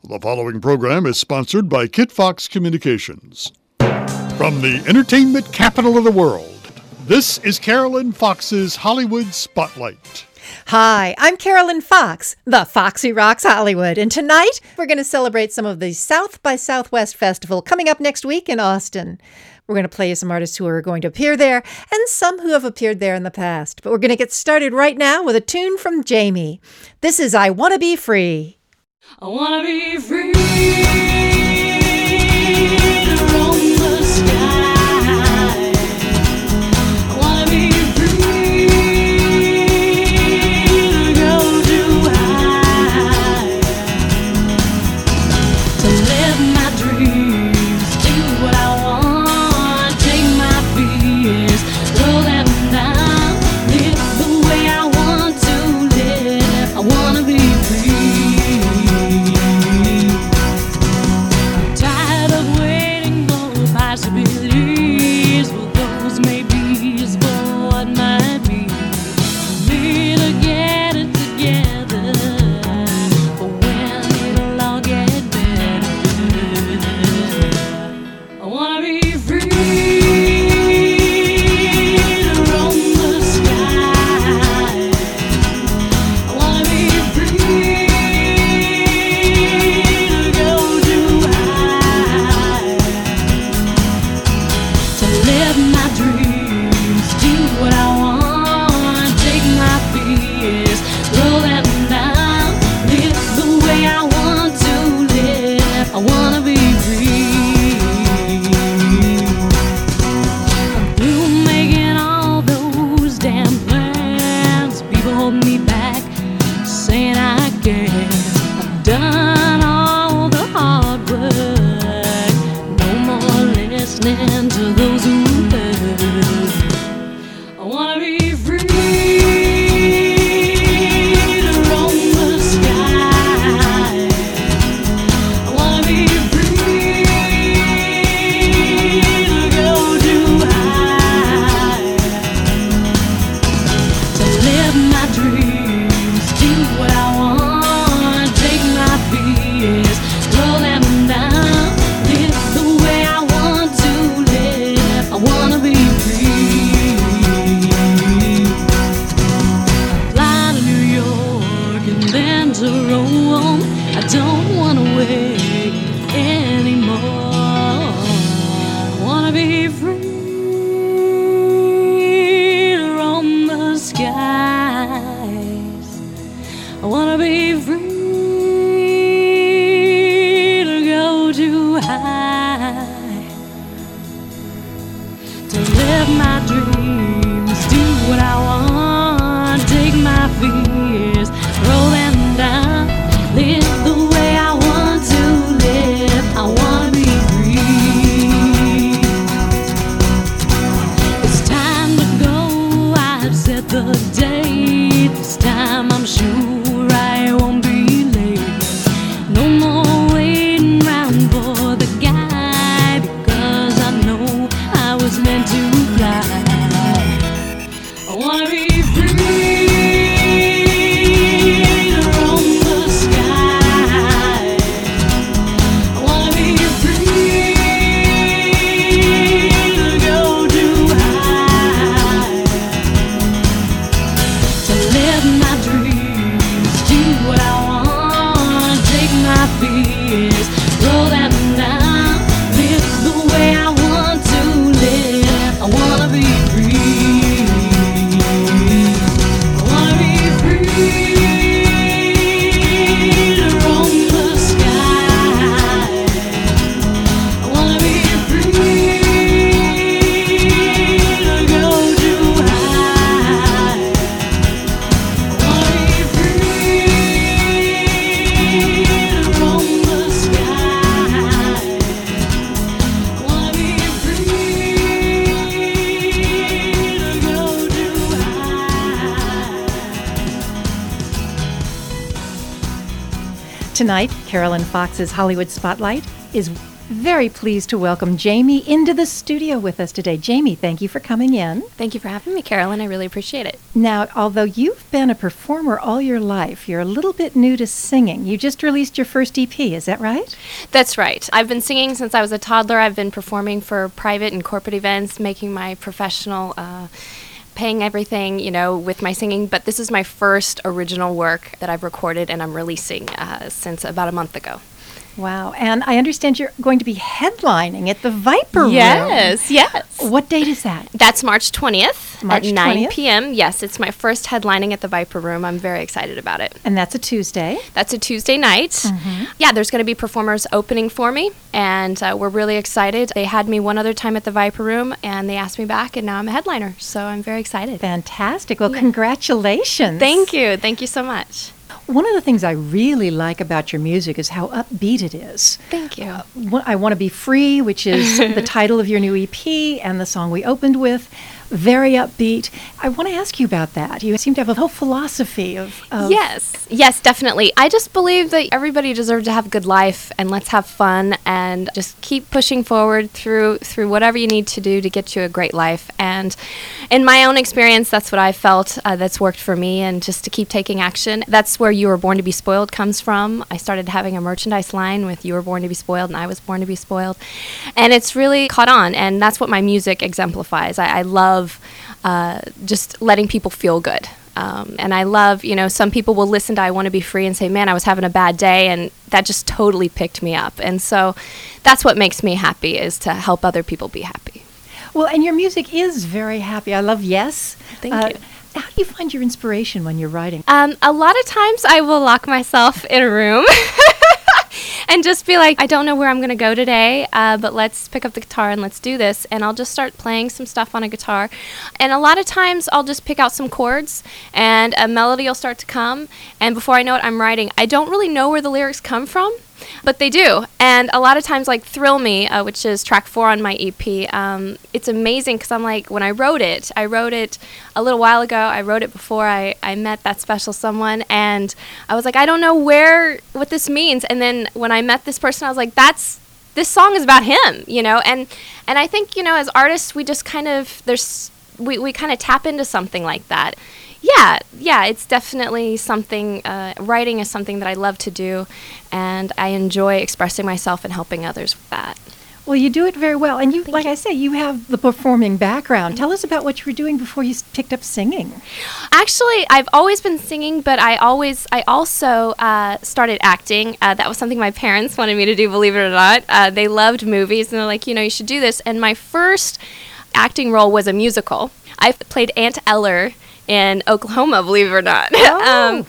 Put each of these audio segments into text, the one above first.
The following program is sponsored by Kit Fox Communications. From the entertainment capital of the world, this is Carolyn Fox's Hollywood Spotlight. Hi, I'm Carolyn Fox, the Foxy Rocks Hollywood, and tonight we're going to celebrate some of the South by Southwest Festival coming up next week in Austin. We're going to play you some artists who are going to appear there and some who have appeared there in the past. But we're going to get started right now with a tune from Jamie. This is I Wanna Be Free. I wanna be free to roam the sky. I wanna be free to go too high, to live my dreams, do what I want, take my fears, throw them down, live the way I want to live. I wanna be free. Possibilities, well, those maybes for what might be. Need to get it together for when it'll all get better. I wanna be free to roam the sky. I wanna be free to go too high, to live my dreams, do what I want, take my fears, throw them down, live the way I want to live. I wanna be free. I'm through making all those damn plans. People hold me back, saying I can't. I've done all the hard work, no more listening to those who hurt. I wanna be free to roam the sky. I wanna be free to go too high, to live my dreams, do what I want, take my fears, throw them down, live the way I want to live. I wanna be free. Fly to New York and then to Rome. I don't wanna wait anymore. I wanna be free to roam the skies. I wanna be free to go too high, to live my dreams, do what I want, take my fears, throw them down, live the way I want to live. I wanna be free. It's time to go, I've set the date. This time I'm sure I won't be late. No more waiting round for the guy, because I know I was meant to fly. I wanna be free to roam the sky. I wanna be free to go too high, to live my dreams, do what I want, take my fears, throw them down, live the way I want to live. I wanna be free. I wanna be free to roam the sky. I wanna be free to go too high. I wanna be free to roam the sky. I wanna be free to go too high. Tonight, Carolyn Fox's Hollywood Spotlight is very pleased to welcome Jamie into the studio with us today. Jamie, thank you for coming in. Thank you for having me, Carolyn. I really appreciate it. Now, although you've been a performer all your life, you're a little bit new to singing. You just released your first EP, is that right? That's right. I've been singing since I was a toddler. I've been performing for private and corporate events, making my professional, paying everything, with my singing. But this is my first original work that I've recorded and I'm releasing since about a month ago. Wow. And I understand you're going to be headlining at the Viper Room. Yes. What date is that? That's March 20th March at 9 20th? p.m. Yes, it's my first headlining at the Viper Room. I'm very excited about it. And that's a Tuesday. That's a Tuesday night. Mm-hmm. Yeah, there's going to be performers opening for me, and we're really excited. They had me one other time at the Viper Room, and they asked me back, and now I'm a headliner, so I'm very excited. Fantastic. Well, congratulations. Thank you. Thank you so much. One of the things I really like about your music is how upbeat it is. Thank you. I Want to Be Free, which is the title of your new EP, and the song we opened with. Very upbeat. I want to ask you about that. You seem to have a whole philosophy of... Yes, definitely. I just believe that everybody deserves to have a good life, and let's have fun and just keep pushing forward through whatever you need to do to get you a great life. And in my own experience, that's what I felt that's worked for me, and just to keep taking action. That's where You Were Born to Be Spoiled comes from. I started having a merchandise line with You Were Born to Be Spoiled, and I was born to be spoiled. And it's really caught on, and that's what my music exemplifies. I love just letting people feel good. And I love, some people will listen to I Want to Be Free and say, man, I was having a bad day, and that just totally picked me up. And so that's what makes me happy, is to help other people be happy. Well, and your music is very happy. I love Yes. Thank you. How do you find your inspiration when you're writing? A lot of times I will lock myself in a room and just be like, I don't know where I'm going to go today, but let's pick up the guitar and let's do this. And I'll just start playing some stuff on a guitar. And a lot of times I'll just pick out some chords and a melody will start to come. And before I know it, I'm writing. I don't really know where the lyrics come from, but they do. And a lot of times, like Thrill Me, which is track 4 on my EP, it's amazing because I'm like, when I wrote it a little while ago. I wrote it before I met that special someone. And I was like, I don't know what this means. And then when I met this person, I was like, this song is about him, And I think, as artists, we just kind of, we kind of tap into something like that. Yeah, it's definitely something, writing is something that I love to do, and I enjoy expressing myself and helping others with that. Well, you do it very well. And like I say, you have the performing background. Tell us about what you were doing before you picked up singing. Actually, I've always been singing, but I also started acting. That was something my parents wanted me to do, believe it or not. They loved movies, and they're like, you should do this. And my first acting role was a musical. I played Aunt Eller in Oklahoma, believe it or not. Oh.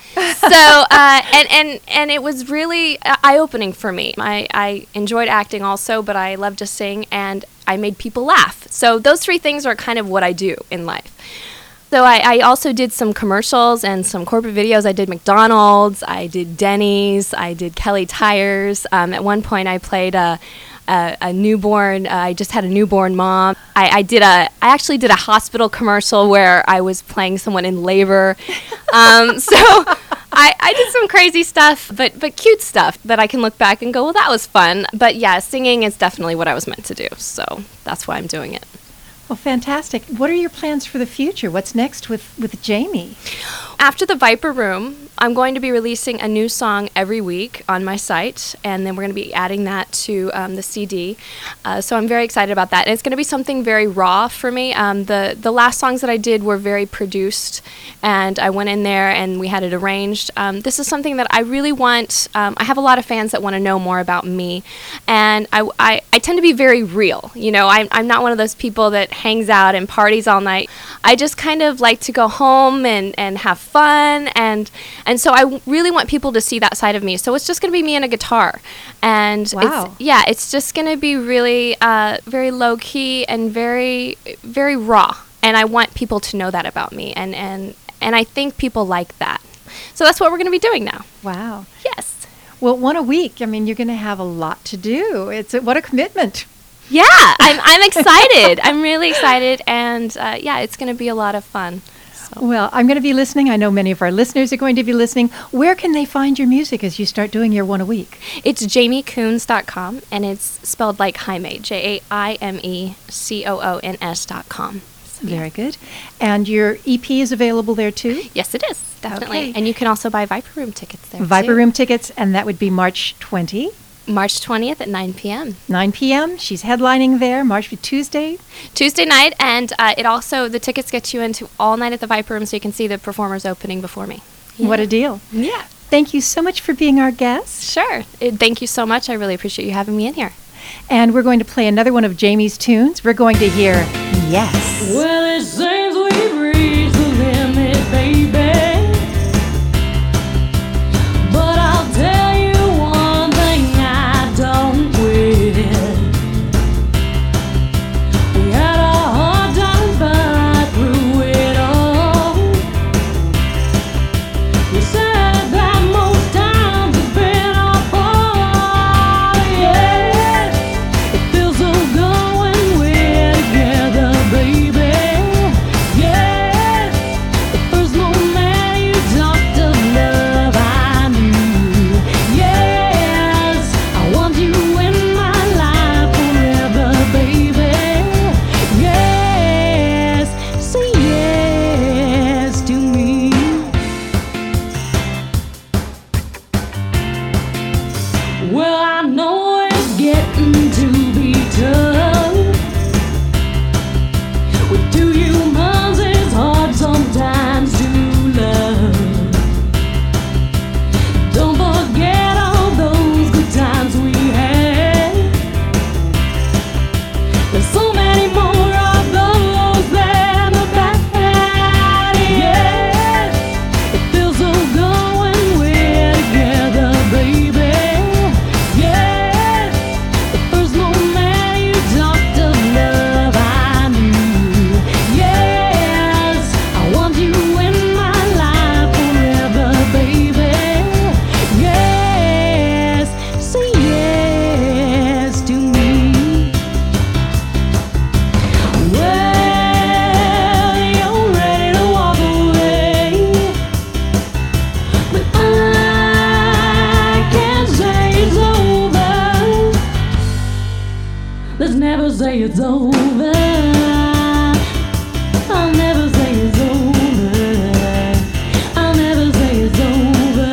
And it was really eye-opening for me. I enjoyed acting also, but I love to sing, and I made people laugh. So those 3 things are kind of what I do in life. So I also did some commercials and some corporate videos. I did McDonald's, I did Denny's, I did Kelly Tires. At one point I played a newborn. I just had a newborn mom. I actually did a hospital commercial where I was playing someone in labor. So I did some crazy stuff, but cute stuff that I can look back and go, well, that was fun. But yeah, singing is definitely what I was meant to do. So that's why I'm doing it. Well, fantastic. What are your plans for the future? What's next with Jamie? After the Viper Room, I'm going to be releasing a new song every week on my site, and then we're going to be adding that to the CD. So I'm very excited about that. And it's going to be something very raw for me. The last songs that I did were very produced, and I went in there and we had it arranged. This is something that I really want. I have a lot of fans that want to know more about me, and I tend to be very real. I'm not one of those people that hangs out and parties all night. I just kind of like to go home and have fun, and so I really want people to see that side of me. So it's just going to be me and a guitar, and wow. It's just going to be really very low key and very, very raw, and I want people to know that about me, and I think people like that. So that's what we're going to be doing now. Wow. Yes. Well, one a week. I mean, you're going to have a lot to do. What a commitment. Yeah, I'm excited. I'm really excited, and it's going to be a lot of fun. Well, I'm going to be listening. I know many of our listeners are going to be listening. Where can they find your music as you start doing your one a week? It's JaimeCoons.com, and it's spelled like Jaime, JaimeCoons.com. Very good. And your EP is available there too? Yes, it is, definitely. Okay. And you can also buy Viper Room tickets there, Viper too. Room tickets, and that would be March 20. March 20th at 9 p.m. 9 p.m. She's headlining there, Tuesday night, and the tickets get you into all night at the Viper Room, so you can see the performers opening before me. Yeah. What a deal. Yeah. Thank you so much for being our guest. Sure. Thank you so much. I really appreciate you having me in here. And we're going to play another one of Jamie's tunes. We're going to hear Yes. Well, it seems we've reached the limit, baby. But I'll tell you one thing I don't quit. We had a hard time but through it all. You said that most times it's been apart, yeah. It feels so good when we're together, baby. Yeah, the first moment you talked of love, I knew. Yes, I want you in my life forever, baby. Yes, say yes to me. Well, I know it's getting to be tough. With two humans, it's hard sometimes to love. Don't forget all those good times we had. There's so many more of those than the bad. Yeah, it feels so good when we're together, baby. Yeah, the first moment you talked of love, I knew. Yes, I want you in my life forever, baby. Yes, say yes to me. Well, you're ready to walk away, but I can't say it's over. Let's never say it's over. I'll never say it's over. I'll never say it's over.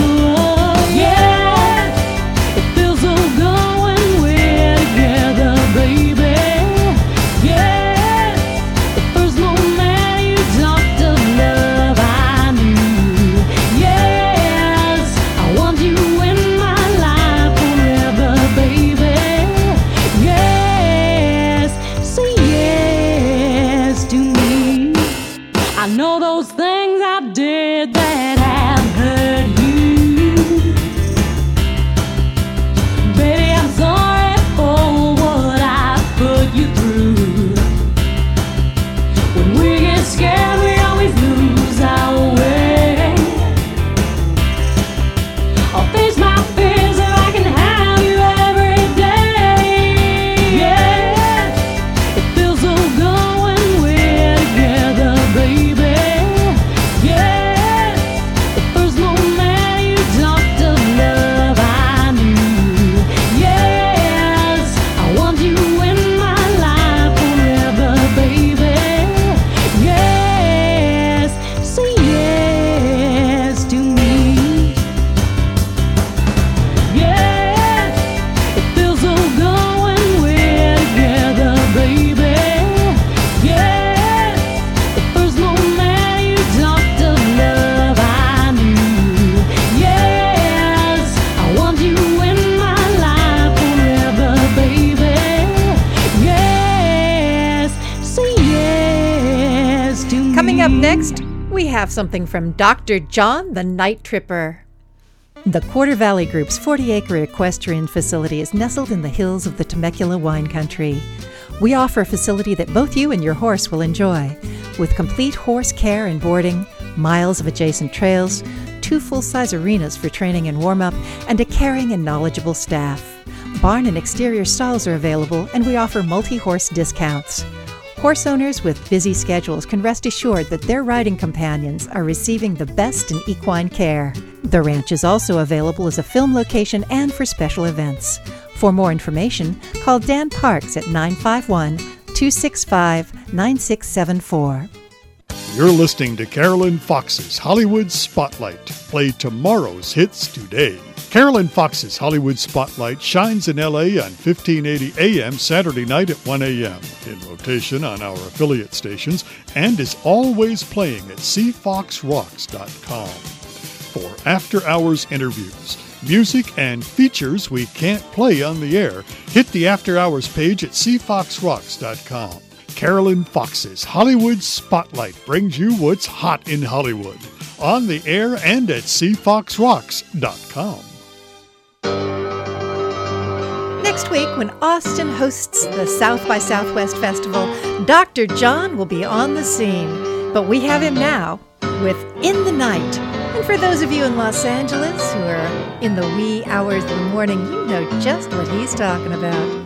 Yeah, it feels so good when we're together, baby. Yeah, the first moment you talked of love, I knew. Yes, I want you in my life forever, baby. Yes, say yes to me. I know those things I did that have hurt you. Baby, I'm sorry for what I put you through. When we get scared, we always lose our way. I'll face my fears so I can have you every day. Yeah, it feels so good when we're together, baby. Yeah, the first moment you talked of love, I knew. Yes, I want you in my life forever, baby. Yes, say yes to me. Yes, it feels so good when we're together, baby. Yes, the first moment you talked of love, I knew. Yes, I want you in my life forever, baby. Yes, say yes to me. Coming up next, we have something from Dr. John the Night Tripper. The Quarter Valley Group's 40-acre equestrian facility is nestled in the hills of the Temecula wine country. We offer a facility that both you and your horse will enjoy, with complete horse care and boarding, miles of adjacent trails, 2 full-size arenas for training and warm-up, and a caring and knowledgeable staff. Barn and exterior stalls are available, and we offer multi-horse discounts. Horse owners with busy schedules can rest assured that their riding companions are receiving the best in equine care. The ranch is also available as a film location and for special events. For more information, call Dan Parks at 951-265-9674. You're listening to Carolyn Fox's Hollywood Spotlight. Play tomorrow's hits today. Carolyn Fox's Hollywood Spotlight shines in L.A. on 1580 AM Saturday night at 1 a.m. in rotation on our affiliate stations and is always playing at cfoxrocks.com. For after-hours interviews, music, and features we can't play on the air, hit the after-hours page at cfoxrocks.com. Carolyn Fox's Hollywood Spotlight brings you what's hot in Hollywood, on the air and at cfoxrocks.com. Next week, when Austin hosts the South by Southwest Festival, Dr. John will be on the scene. But we have him now with In the Night. And for those of you in Los Angeles who are in the wee hours of the morning, you know just what he's talking about.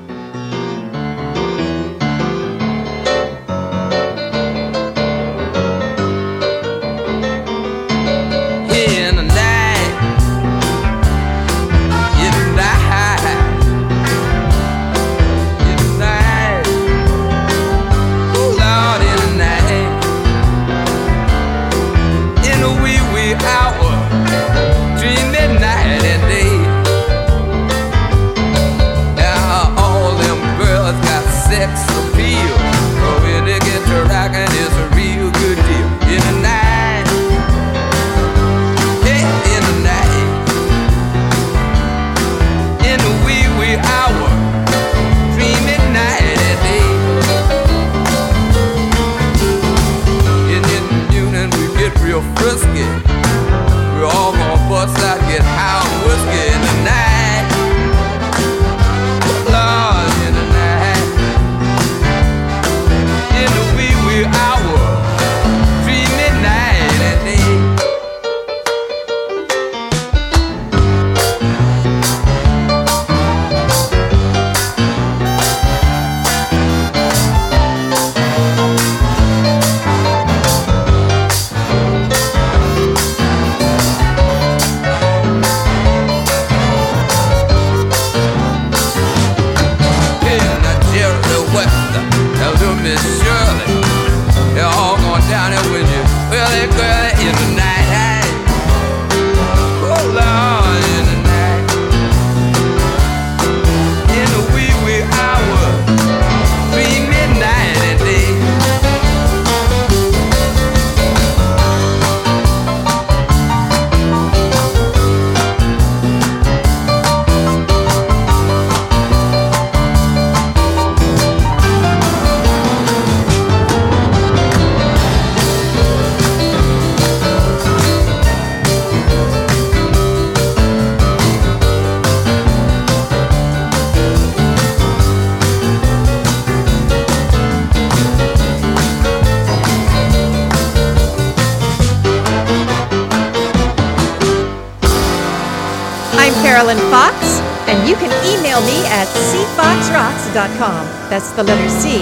Carolyn Fox, and you can email me at cfoxrocks.com. That's the letter C,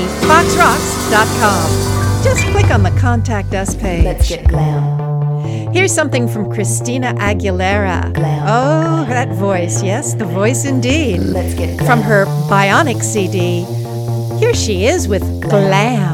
foxrocks.com. Just click on the Contact Us page. Let's get glam. Here's something from Christina Aguilera. Glam. Oh, that voice. Yes, the voice indeed. Let's get glam. From her Bionic CD. Here she is with Glam.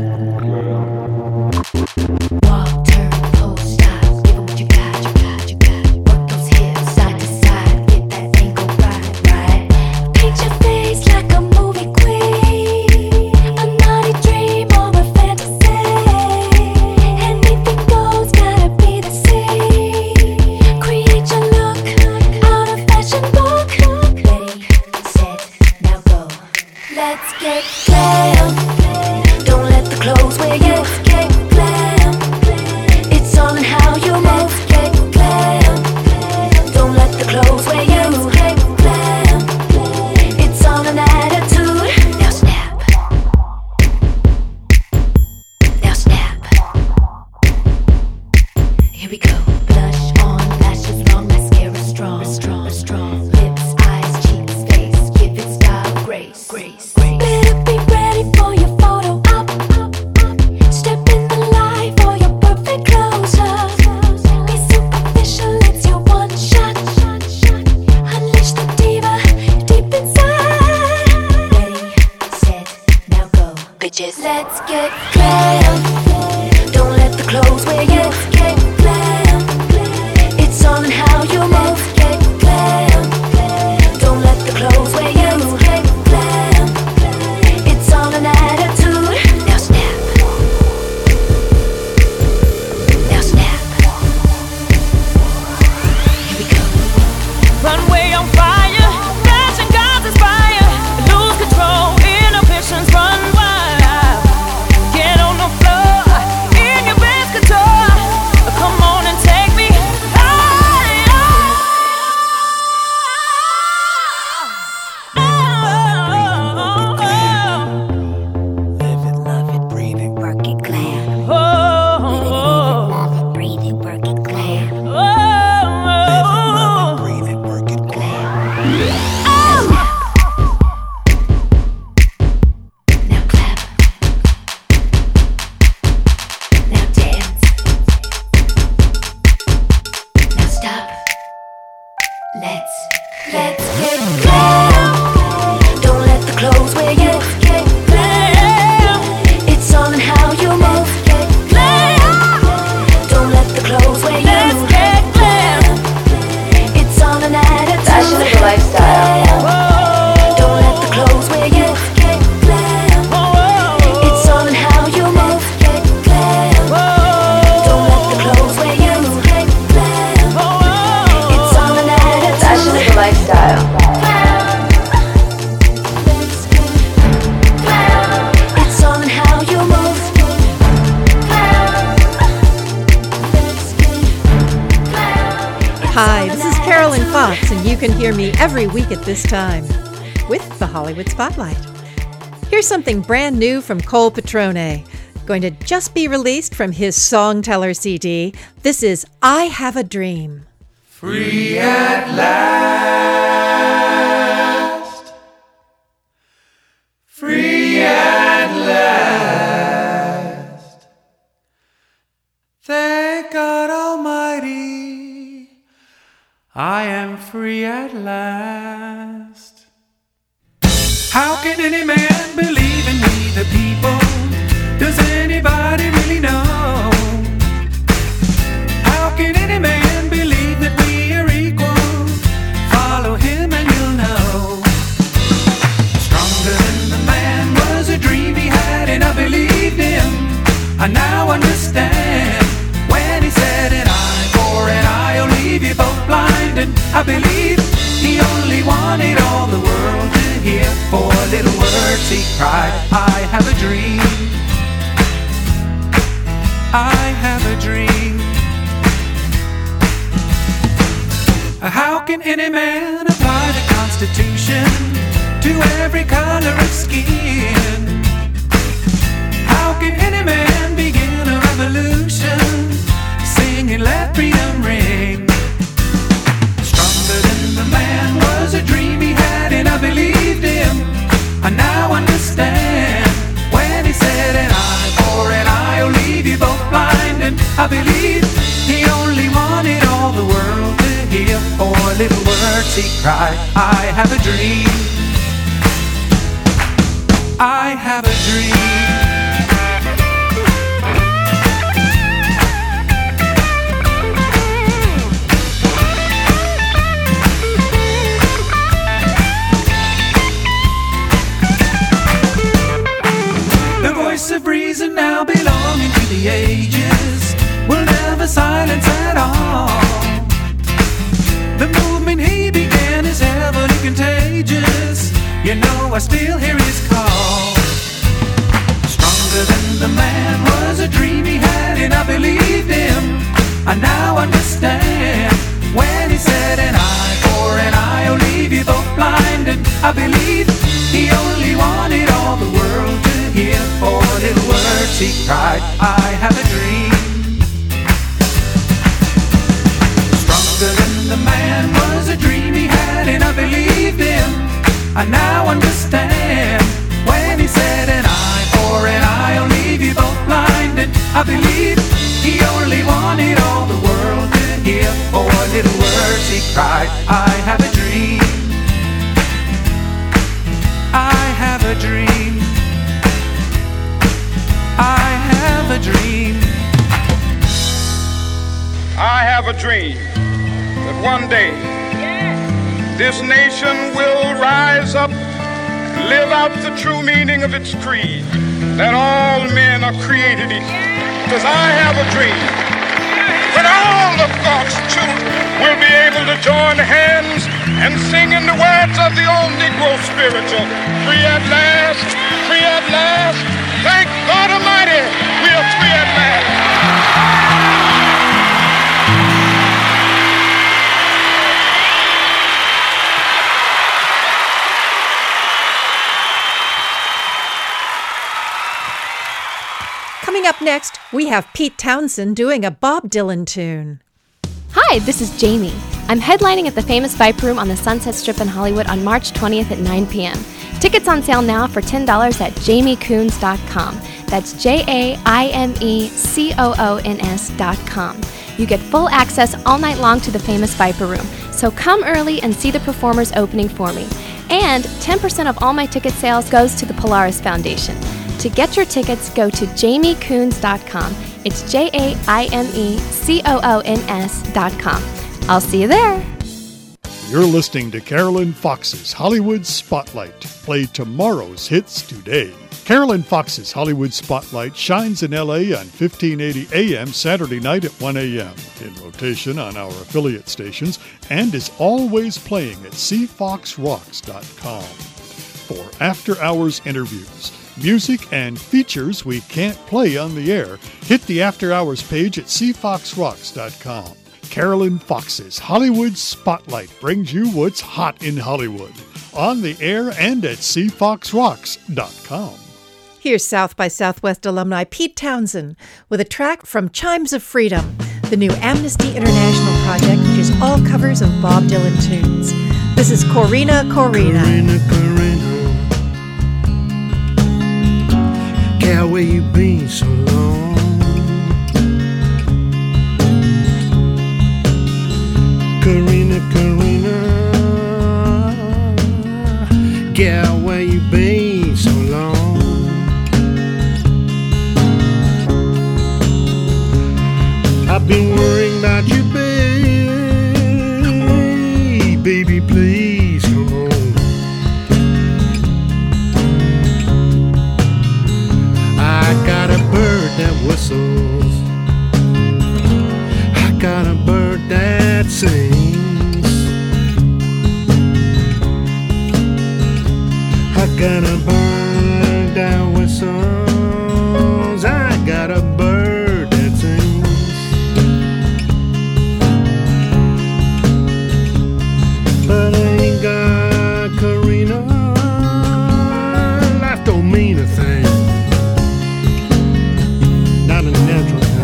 Walk, turn, pose, stop. Give 'em what you got, you got, you got. Work those hips side to side. Get that angle right, right. Paint your face like a movie queen. A naughty dream or a fantasy. Anything goes, gotta be the same. Create your look out of fashion book. Ready, set, now go. Let's get glam. Don't let the clothes wear you. Let's get glam. It's all in how you move. Let's get glam. Don't let the clothes wear you. Let's get glam. It's all an attitude. Now snap. Now snap. Here we go. Blush on, lashes long, mascara strong, strong, strong. Lips, eyes, cheeks, face. Give it style, grace, grace. Better be ready for your photo op. bitches. Let's get glam. Don't let the clothes wear you. Let's get glam. It's all in how you move. Let's get glam. Don't let the clothes wear you. Let's get glam. It's all an attitude. Now snap. Now snap. Here we go. Runway on fire, flashing cars inspire. Lose control, inhibitions run wild. Get on the floor, in your best guitar. Come on and take me Live it, love it, breathe it, work it, glam. Love it, breathe it, work it, glam. Breathe it, work it, glam. Now clap. Now dance. Now stop. Let's get glam. Don't let the clothes wear you. Let's get glam. It's all in how you move. Get glam. Don't let the clothes wear you. Let's get glam. It's all an attitude. Fashion is a lifestyle. Don't let the clothes wear you. Let's get glam. It's all in how you move. Get glam. Don't let the clothes wear you. Get glam. It's all an attitude. Fashion is a lifestyle. It's all in how you move. Hi, this is Carolyn Fox, and you can hear me every week at this time with the Hollywood Spotlight. Here's something brand new from Cole Petrone, going to just be released from his Songteller CD. This is I Have a Dream. Free at last. Free at last. Thank God Almighty, I am free at last. How can any man believe in we the people? Does anybody really know? How can any man believe that we are equal? Follow him and you'll know. Stronger than the man was a dream he had, and I believed him. I now understand when he said an eye for an eye, I'll leave you both blind. And I believe he only wanted all the world to hear. For little words he cried, I have a dream. I have a dream. How can any man apply the Constitution to every color of skin? How can any man begin a revolution singing let freedom ring? Stronger than the man was a dream he had, and I believed him. I now understand when he said an eye for an eye, I'll leave you both blind. And I believe he only wanted all the world to hear. For little words he cried, I have a dream. I have a dream. The voice of reason now belonging to the ages will never silence at all. The movement he began is heavily contagious. You know I still hear his call. Stronger than the man was a dream he had, and I believed him. I now understand when he said an eye for an eye, I'll leave you both blind. And I believe he only wanted all the world to hear. For little words he cried, I have a dream. Stronger than the man was a dream he had, and I believed him. I now understand when he said an eye for an eye, I'll leave you both blind. And I believe he only wanted all the world to hear. For little words he cried, I have a dream. I have a dream. have a dream that one day this nation will rise up, live out the true meaning of its creed, that all men are created equal. Because I have a dream when all of God's children will be able to join hands and sing in the words of the old Negro spiritual, free at last, free at last. Thank God Almighty, we are free at last. Coming up next, we have Pete Townsend doing a Bob Dylan tune. Hi, this is Jamie. I'm headlining at the famous Viper Room on the Sunset Strip in Hollywood on March 20th at 9 p.m. Tickets on sale now for $10 at jamiecoons.com. That's JAIMECOONS.com. You get full access all night long to the famous Viper Room, so come early and see the performers opening for me. And 10% of all my ticket sales goes to the Polaris Foundation. To get your tickets, go to jamiecoons.com. It's JAIMECOONS.com. I'll see you there. You're listening to Carolyn Fox's Hollywood Spotlight. Play tomorrow's hits today. Carolyn Fox's Hollywood Spotlight shines in L.A. on 1580 AM Saturday night at 1 a.m. in rotation on our affiliate stations and is always playing at cfoxrocks.com. For after-hours interviews, music, and features we can't play on the air, hit the After Hours page at cfoxrocks.com. Carolyn Fox's Hollywood Spotlight brings you what's hot in Hollywood, on the air and at cfoxrocks.com. Here's South by Southwest alumni Pete Townsend with a track from Chimes of Freedom, the new Amnesty International project, which is all covers of Bob Dylan tunes. This is Corrina, Corrina. Corrina, Corrina. Gal, where you been so long? Corrina, Corrina. Gal, where you been so long? I've been worrying about you, babe. Baby, please come home. I got a bird that whistles. I got a bird that sings. I got a bird that whistles. I got a bird that sings. But I ain't got Corrina. Life don't mean a thing. Not a natural thing.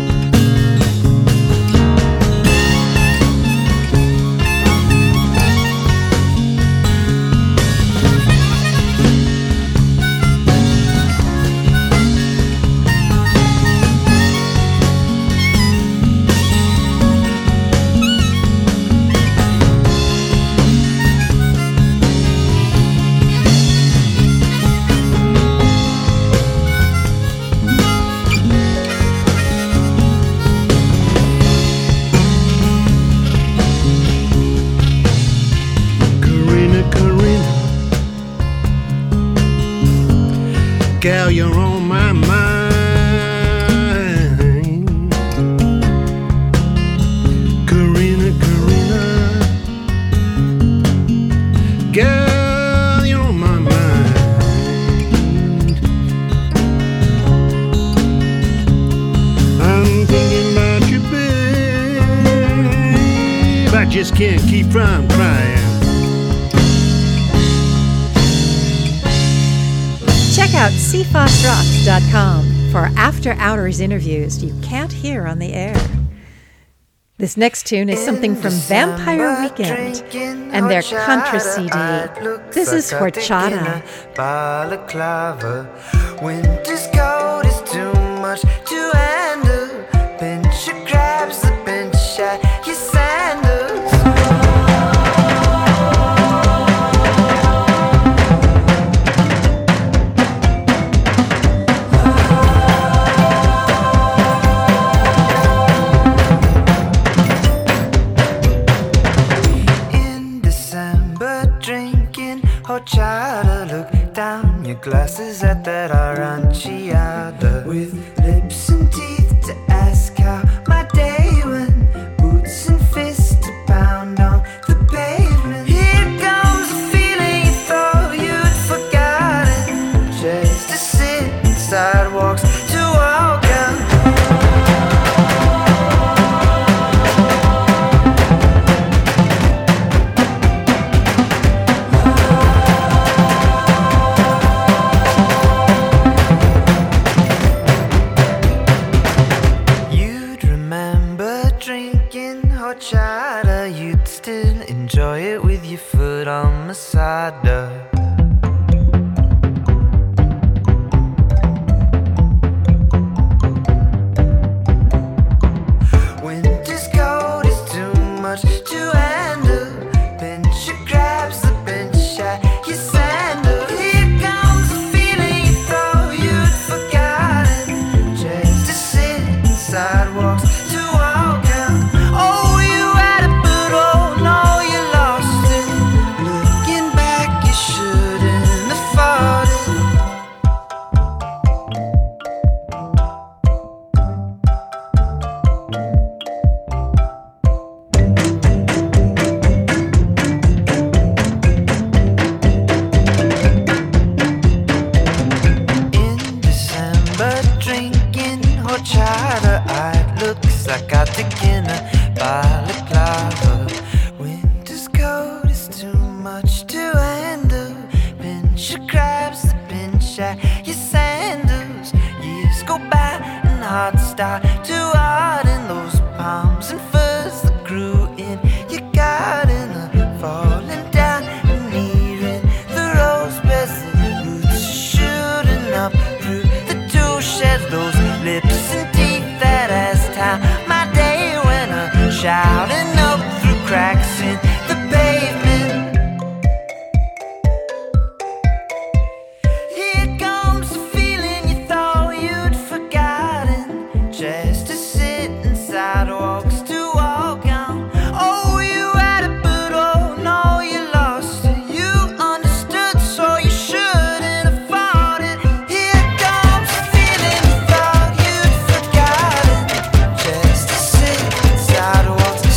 Gal, you're on my mind. Corrina, Corrina. Gal, you're on my mind. I'm thinking about you, babe. I just can't keep from crying. Check out cfoxrocks.com for after-hours interviews you can't hear on the air. This next tune is something from Vampire Weekend and their Contra CD. This is Horchata. Balaclava. Winter's cold is too much to handle. Pinch your crabs, the pinch at your sandals. horchata. Look down your glasses at that aranciata. With lips and teeth to ask how my day went. Boots and fists to pound on the pavement. Here comes a feeling you thought you'd forgotten. Just to sit in sidewalks to walk out. Horchata, you'd still enjoy it with your foot on Masada. Winter's cold is too much to handle. Pincher grabs the bench at your sandal. Here comes a feeling you thought you'd forgotten. Just to sit in sidewalks to walk out. Oh, shouting up through cracks in the pavement. Here comes the feeling you thought you'd forgotten. Just to sit in sidewalks to walk on. Oh, you had it, but oh no, you lost it. You understood, so you shouldn't have fought it. Here comes the feeling you thought you'd forgotten. Just to sit in sidewalks.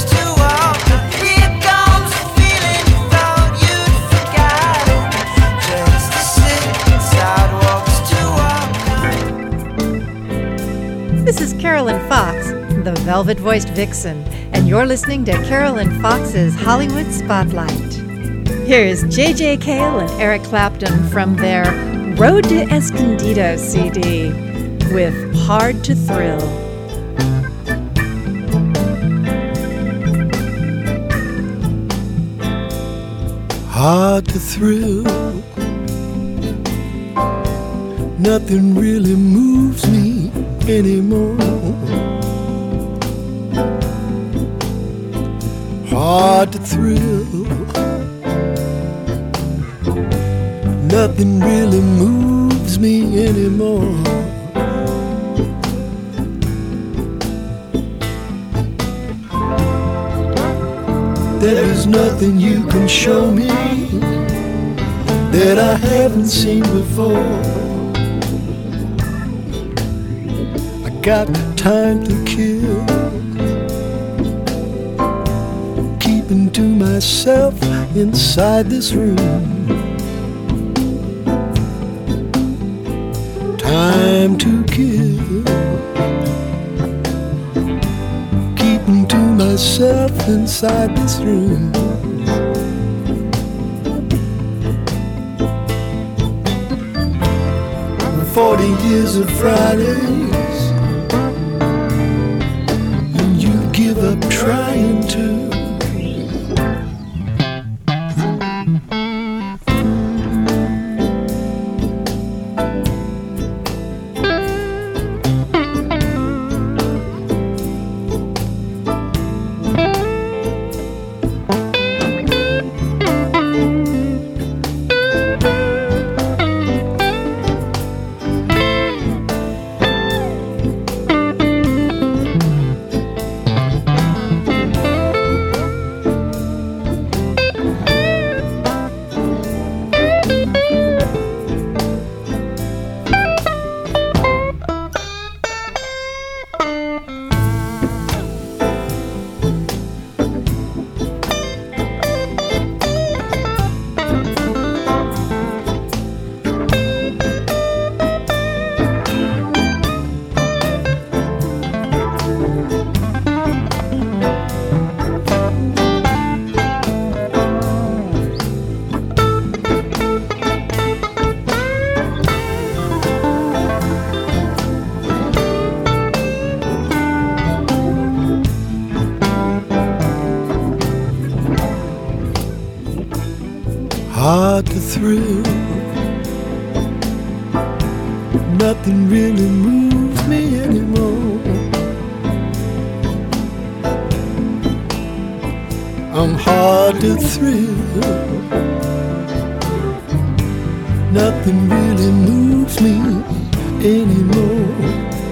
This is Carolyn Fox, the velvet-voiced vixen, and you're listening to Carolyn Fox's Hollywood Spotlight. Here's J.J. Cale and Eric Clapton from their Road to Escondido CD with Hard to Thrill. Hard to thrill. Nothing really moves me anymore. Hard to thrill. Nothing really moves me anymore. There is nothing you can show me that I haven't seen before. Got time to kill, keeping to myself inside this room. Time to kill, keeping to myself inside this room. 40 years of Fridays, give up trying to. thrill. Nothing really moves me anymore. I'm hard to thrill. Nothing really moves me anymore.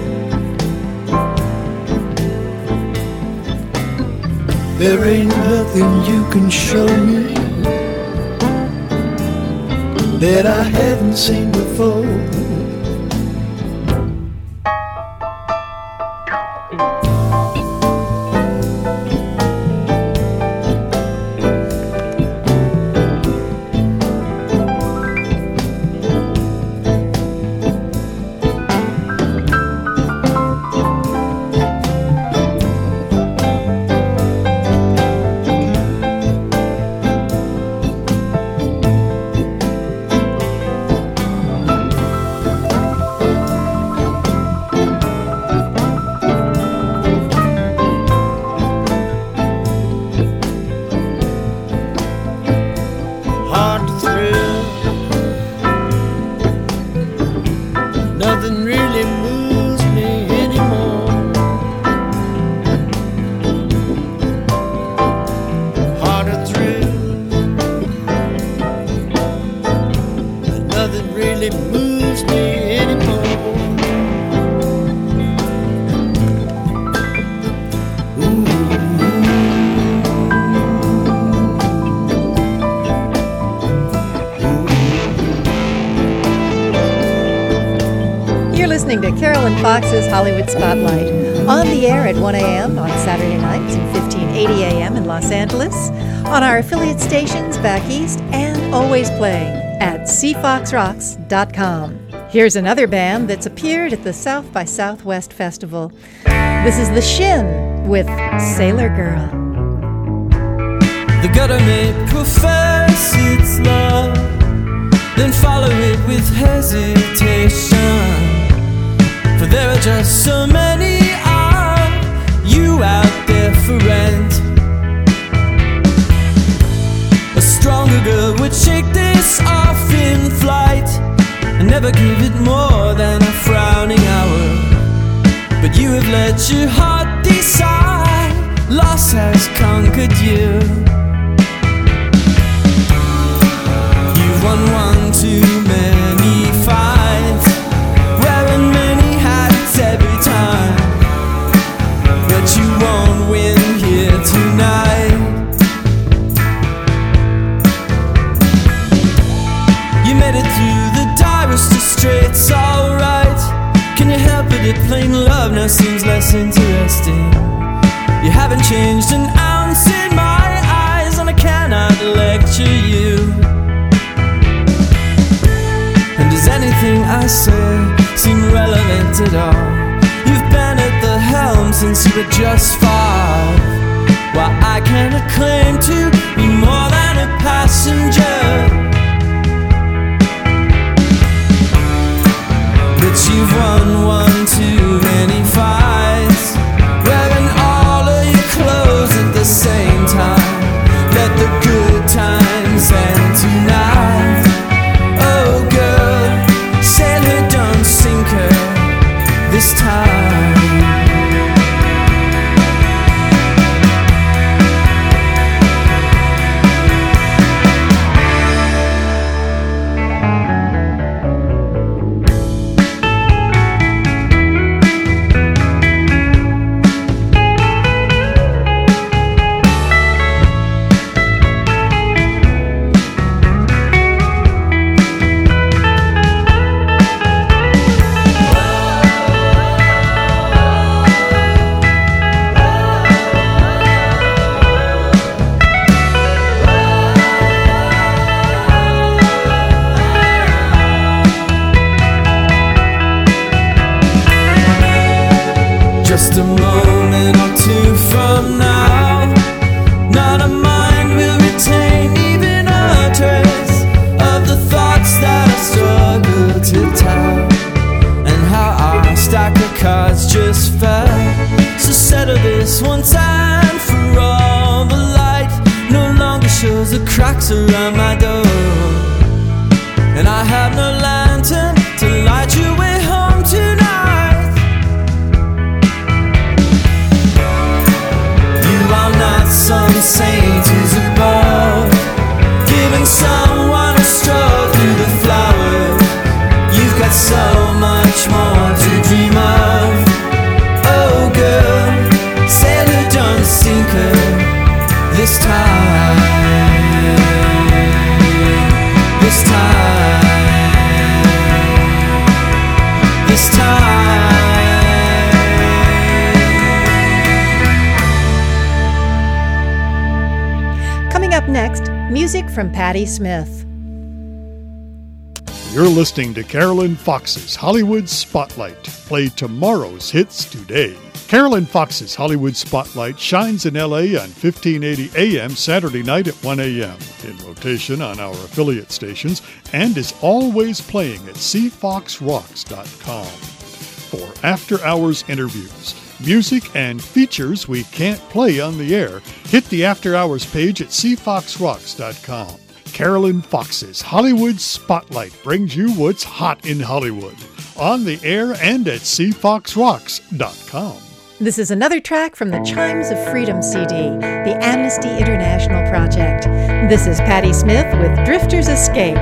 There ain't nothing you can show me that I haven't seen before. Carolyn Fox's Hollywood Spotlight, on the air at 1 a.m. on Saturday nights and 1580 a.m. in Los Angeles, on our affiliate stations back east, and always playing at cfoxrocks.com. Here's another band that's appeared at the South by Southwest Festival. This is The Shin with Sailor Girl. The gutter may profess its love, then follow it with hesitation. For there are just so many of you out there for rent. A stronger girl would shake this off in flight and never give it more than a frowning hour. But you have let your heart decide, loss has conquered you. You've won one too many fights, wearing many every time, but you won't win here tonight. You made it through the direst of straits, alright. Can you help it that plain love now seems less interesting? You haven't changed an ounce in my eyes, and I cannot lecture you. And does anything I say seem relevant at all? You've been at the helm since you were just 5. While I cannot claim to be more than a passenger, but you've won one too many fights, wearing all of your clothes at the same time. Let the good times end tonight. Oh girl, sail her, don't sink her this time. Just a moment or two from now, not a mind will retain even a trace of the thoughts that I struggle to tell, and how our stack of cards just fell. So settle this once and for all. The light no longer shows the cracks around my door. Music from Patti Smith. You're listening to Carolyn Fox's Hollywood Spotlight. Play tomorrow's hits today. Carolyn Fox's Hollywood Spotlight shines in LA on 1580 AM Saturday night at 1 a.m. in rotation on our affiliate stations and is always playing at cfoxrocks.com. For after-hours interviews, music, and features we can't play on the air, hit the After Hours page at cfoxrocks.com. Carolyn Fox's Hollywood Spotlight brings you what's hot in Hollywood, on the air and at cfoxrocks.com. This is another track from the Chimes of Freedom CD, the Amnesty International Project. This is Patti Smith with Drifter's Escape.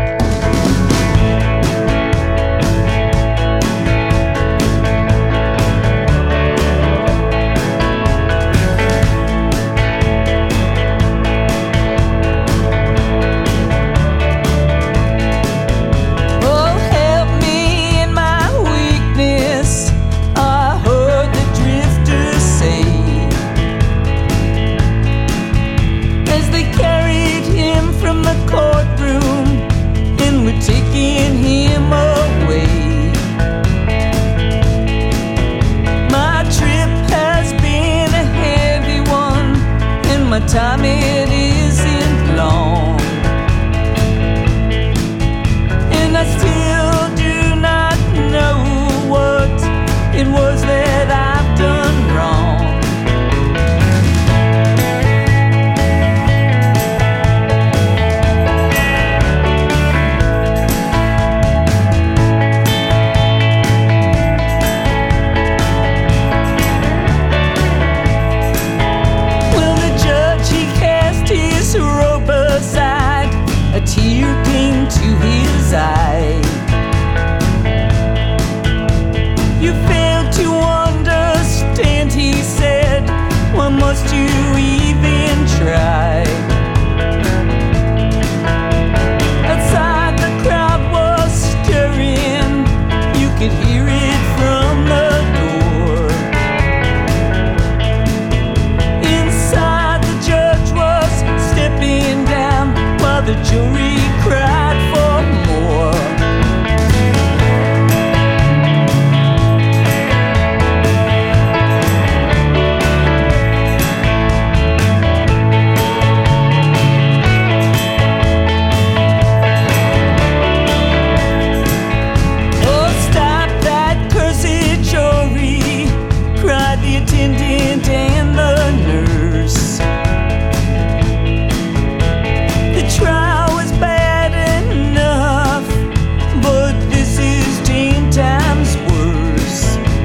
Time it isn't long, and I still do not know what it was that I've done wrong. A tear came to his eye. You failed to understand, he said. Why must you even try? Outside the crowd was stirring. You could hear it from the door. Inside the judge was stepping down while the jury cried for more. Oh, stop that cursed jury, cried the attendant and the nurse. The trial was bad enough, but this is 10 times worse.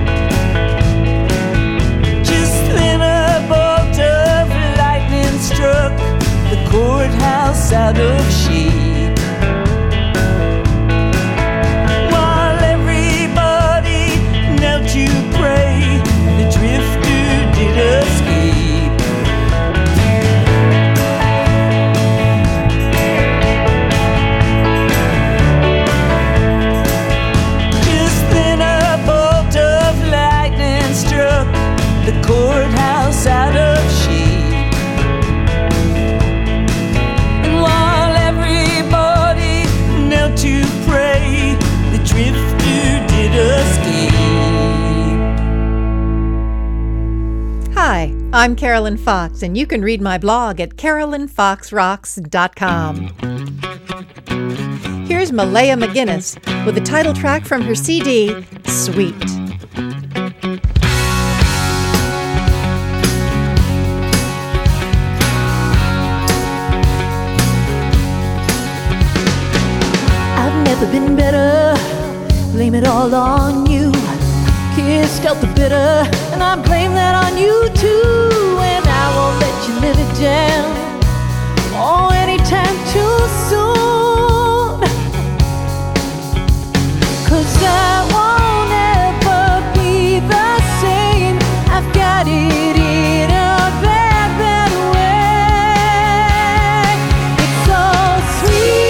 Just then a bolt of lightning struck the courthouse out of shape. While everybody knelt to pray, the drifter did escape. The courthouse out of shape, and while everybody knelt to pray, the drifter did escape. Hi, I'm Carolyn Fox, and you can read my blog at carolynfoxrocks.com. Here's Malaya McGuinness with the title track from her CD, Sweet. Never been better, blame it all on you. Kissed out the bitter, and I blame that on you too. And I won't let you live it down, oh, anytime too soon. 'Cause I won't ever be the same. I've got it in a bad, bad way. It's so sweet.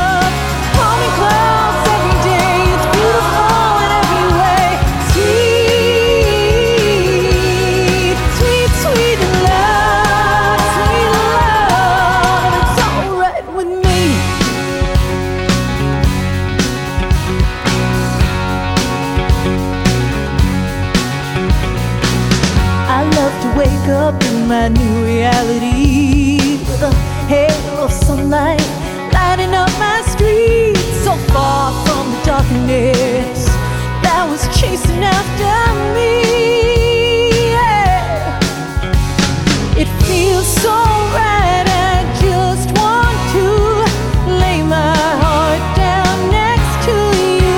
Hold me close every day. It's beautiful in every way. Sweet. wake up in my new reality with a halo of sunlight lighting up my street, so far from the darkness that was chasing after me. Yeah. It feels so right, I just want to lay my heart down next to you.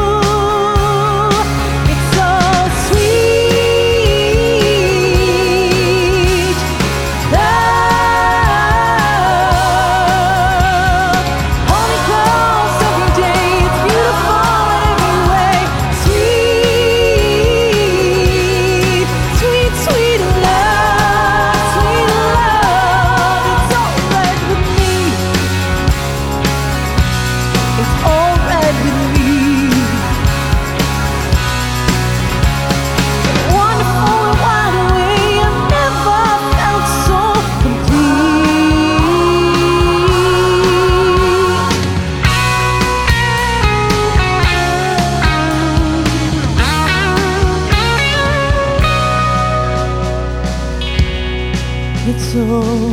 It's so sweet. Love. Hold me close every day. It's beautiful in every way. Sweet, sweet, sweet love. Sweet love. It's alright with me. It's alright with me. Wonderful and wide away. I've never felt so complete. It's so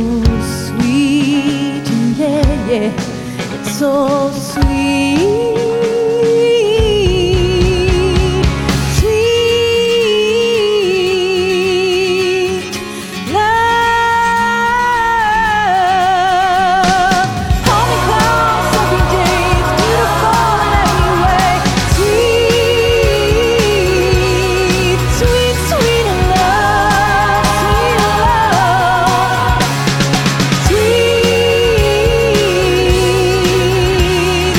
sweet, yeah, yeah. It's so sweet. Sweet love. Hold me close every day. It's beautiful in every way. Sweet, sweet, sweet love. Sweet love. Sweet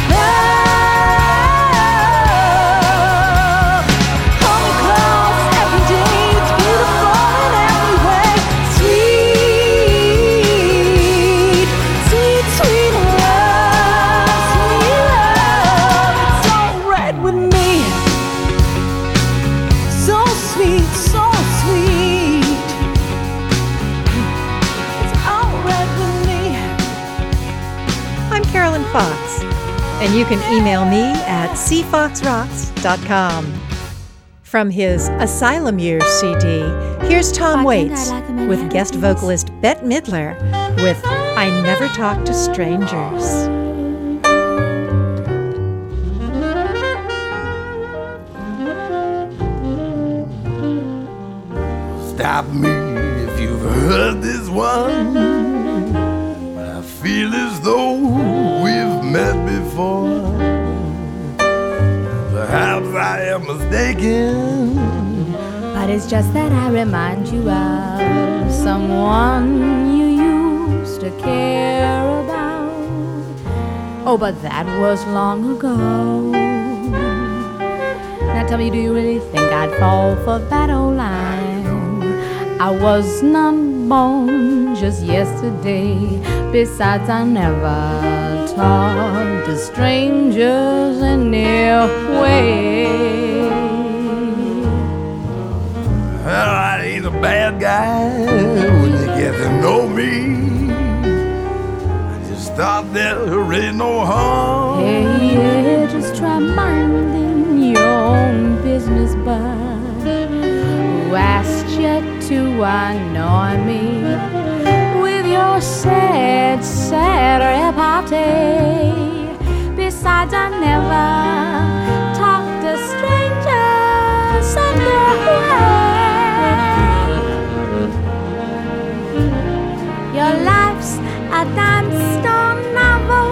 love. Hold me close every day. It's beautiful in every way. Sweet, sweet, sweet love. Sweet love. It's alright with me. So sweet, so sweet. It's alright with me. I'm Carolyn Fox, and you can email me at cfoxrocks.com. From his Asylum Years CD, here's Tom Waits with guest vocalist Bette Midler with I Never Talk to Strangers. Stop me if you've heard this one. But I feel as though we've met before. Perhaps I am mistaken. But it's just that I remind you of someone you used to care about. Oh, but that was long ago. Now tell me, do you really think I'd fall for that old line? I was not born just yesterday. Besides, I never talk to strangers anyway. Well, I ain't a bad guy when you get to know me. I just thought there ain't no harm. Hey, yeah, just try minding your own business, bud. Who asked you to annoy me with your sad, sad repartee? Besides, I never talk to strangers anyway. Your life's a dime store novel.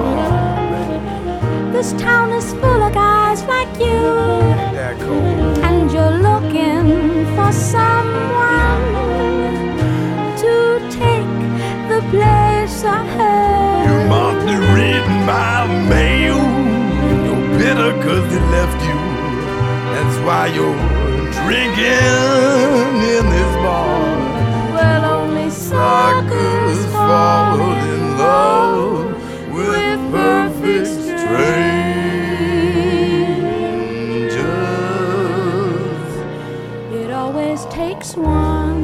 This town is full of guys like you. And you're looking for someone to take the place I had. You must be reading my mail. You're bitter 'cause they left you. That's why you're drinking in this bar. Well, only Suckers fall in love with perfect strangers. It always takes one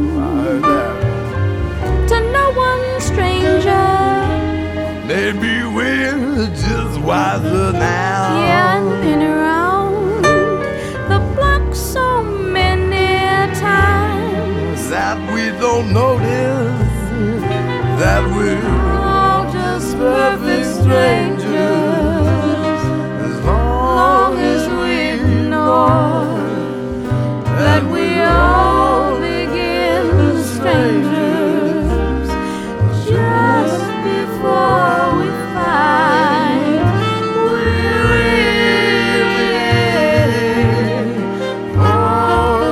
to know one stranger. Maybe we're just wiser now. Yeah, I've been around the block so many times. that we don't notice that we're all just perfect strangers, as long as we know that we all begin strangers just before we find we're really all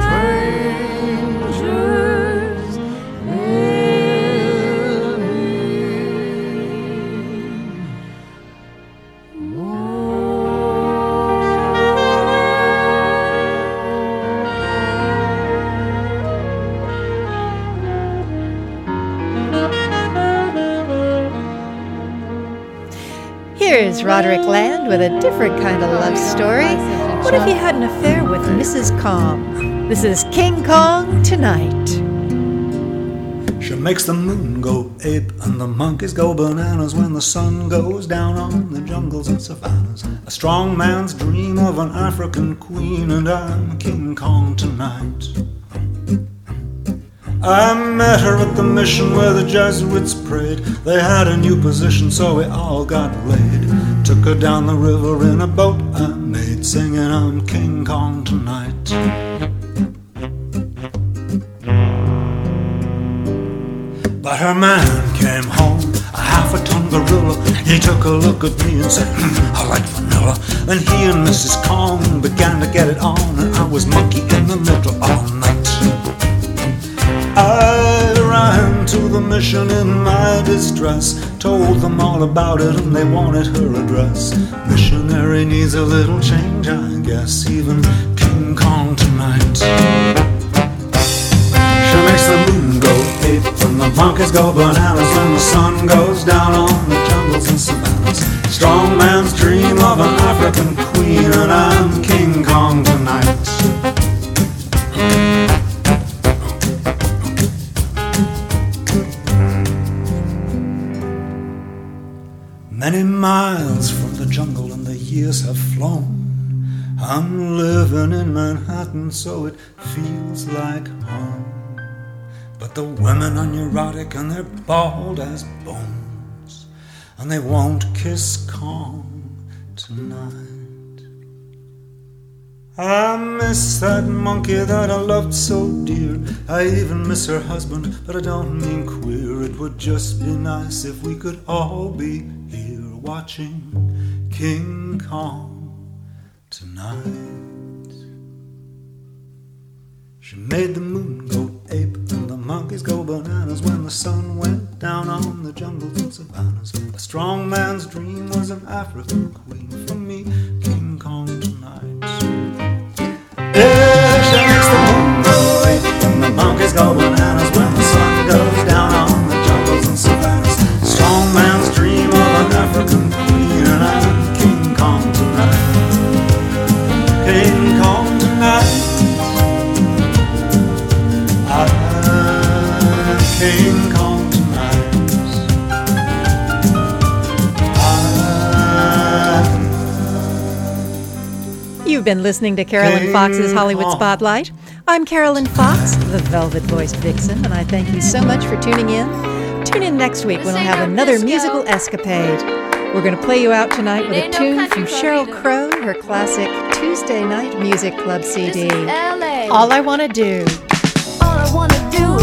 strangers Here's Roderick Land with a different kind of love story. What if he had an affair with Mrs. Kong? This is King Kong Tonight. She makes the moon go ape and the monkeys go bananas when the sun goes down on the jungles and savannas. A strong man's dream of an African queen, and I'm King Kong tonight. I met her at the mission where the Jesuits prayed. They had a new position, so we all got laid. Took her down the river in a boat I made, singing I'm King Kong tonight. But her man came home, a half-a-ton gorilla. He took a look at me and said, I like vanilla. Then he and Mrs. Kong began to get it on, and I was monkey in the middle all night. I ran to the mission in my distress, told them all about it and they wanted her address. Missionary needs a little change, I guess, even King Kong tonight. She makes the moon go ape and the monkeys go bananas when the sun goes down on the jungles and savannas. Strong man's dream of an African queen, and I'm King Kong tonight. Many miles from the jungle and the years have flown. I'm living in Manhattan, so it feels like home. But the women are neurotic and they're bald as bones, and they won't kiss Kong tonight. I miss that monkey that I loved so dear. I even miss her husband, but I don't mean queer. It would just be nice if we could all be here watching King Kong tonight. She made the moon go ape and the monkeys go bananas when the sun went down on the jungles and savannas. A strong man's dream was an African queen. For me, King Kong tonight. Yeah, she makes the moon go ape and the monkeys go bananas when the sun goes down on the jungles and savannas. A strong man's dream of an African queen, and I'm King Kong tonight. King Kong tonight. I'm King Kong tonight. You've been listening to Carolyn Fox's Hollywood Spotlight. I'm Carolyn Fox, the velvet-voiced vixen, and I thank you so much for tuning in. Tune in next week when we'll have another musical escapade. We're going to play you out tonight with a tune from Sheryl Crow, her classic Tuesday Night Music Club CD. All I Want to Do. All I wanna do